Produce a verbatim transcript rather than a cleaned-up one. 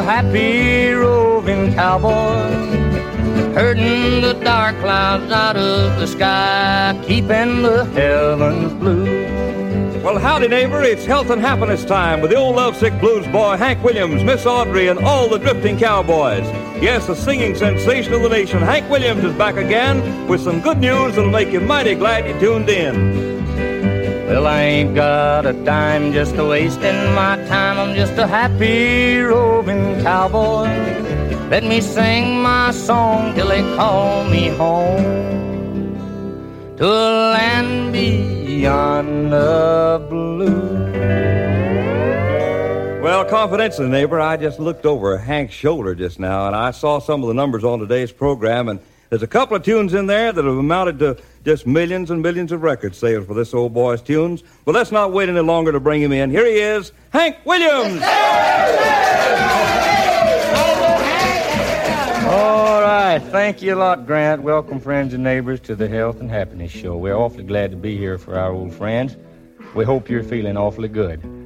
happy roving cowboy, herding the dark clouds out of the sky, keeping the heavens blue. Well, howdy, neighbor. It's health and happiness time with the old lovesick blues boy, Hank Williams, Miss Audrey, and all the drifting cowboys. Yes, the singing sensation of the nation, Hank Williams, is back again with some good news that'll make you mighty glad you tuned in. Well, I ain't got a dime just a wasting my time. I'm just a happy roving cowboy. Let me sing my song till they call me home to a land beyond the blue. Well, confidentially, neighbor, I just looked over Hank's shoulder just now, and I saw some of the numbers on today's program, and there's a couple of tunes in there that have amounted to just millions and millions of record sales for this old boy's tunes. But let's not wait any longer to bring him in. Here he is, Hank Williams! All right, thank you a lot, Grant. Welcome, friends and neighbors, to the Health and Happiness Show. We're awfully glad to be here for our old friends. We hope you're feeling awfully good.